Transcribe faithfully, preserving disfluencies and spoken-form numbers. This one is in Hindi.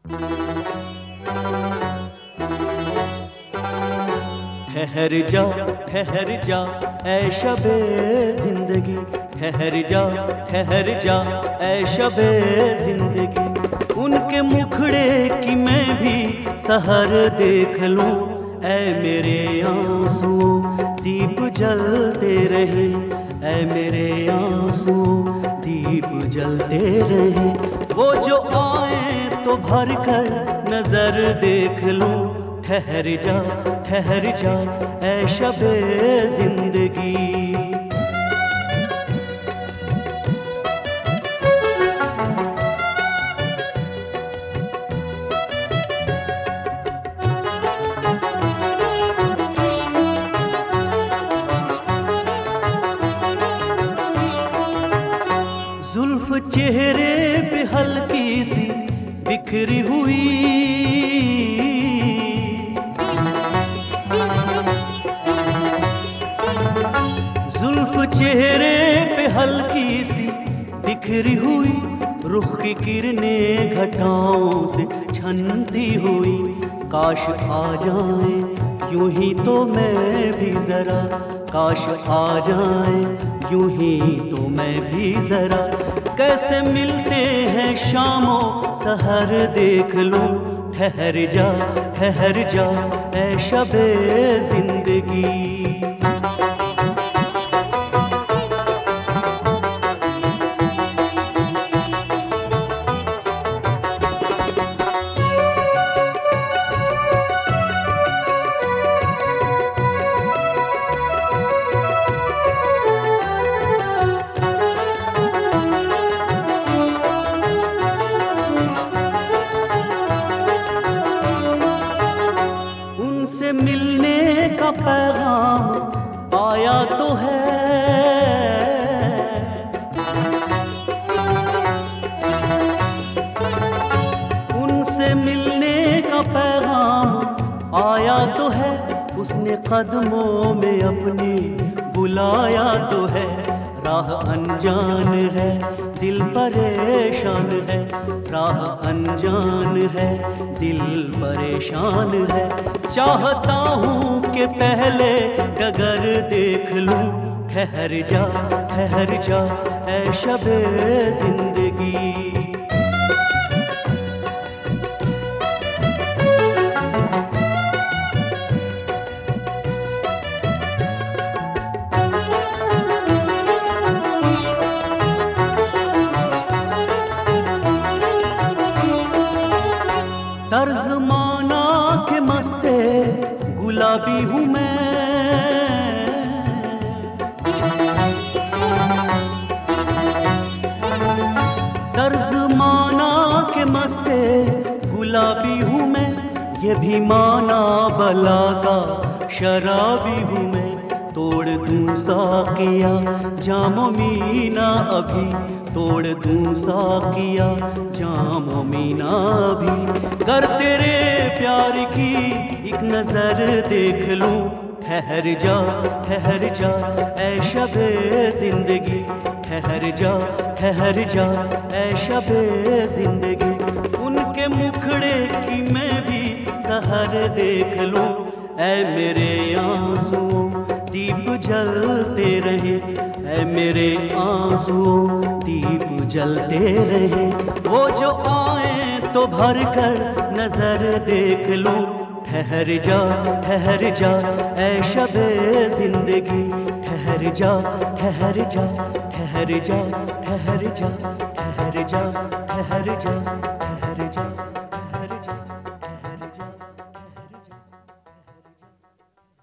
ठहर जा ठहर जा ऐ शबे जिंदगी, ठहर जा ठहर जा ऐ शबे जिंदगी। उनके मुखड़े की मैं भी सहर देख लूं, ऐ मेरे आंसू दीप जलते रहे, ऐ मेरे आंसू दीप जलते रहे। वो जो आए तो भर कर नजर देख लूं, ठहर जा ठहर जा ऐ शबे जिंदगी। जुल्फ चेहरे पे हल्की सी बिखरी हुई, जुल्फ चेहरे पे हल्की सी बिखरी हुई, रुख की किरणें घटाओं से छनती हुई। काश आ जाए यूं ही तो मैं भी जरा, काश आ जाए यूं ही तो मैं भी जरा। कैसे मिलते हैं शामों सहर देख लूं, ठहर जा ठहर जा ऐ शबे जिंदगी। उनसे मिलने का पैगाम आया तो है, उनसे मिलने का पैगाम आया तो है। उसने कदमों में अपने बुलाया तो है। राह अनजान है दिल परेशान है, राह अनजान है दिल परेशान है। चाहता हूँ कि पहले डगर देख लूं, ठहर जा ठहर जा ऐ शबे जिंदगी। तर्ज माना के मस्ते गुलाबी हूँ मैं, तर्ज माना के मस्ते गुलाबी हूँ मैं। ये भी माना बला का शराबी हूँ मैं। तोड़ दूं साकिया जामो मीना अभी, तोड़ दूं साकिया जामो मीना अभी। कर तेरे प्यार की एक नजर देख लूं, ठहर जा ठहर जा ऐ शबे जिंदगी, ठहर जा ठहर जा ऐ शबे जिंदगी। उनके मुखड़े की मैं भी सहर देख लूं, ऐ मेरे आंसू दीप जलते रहे, ऐ मेरे आंसू दीप जलते रहे। वो जो आए तो भर कर नजर देख लूं, ठहर जा ठहर जा ऐ शबे जिंदगी। ठहर जा ठहर जा ठहर जा ठहर जा ठहर जा ठहर जा ठहर जा।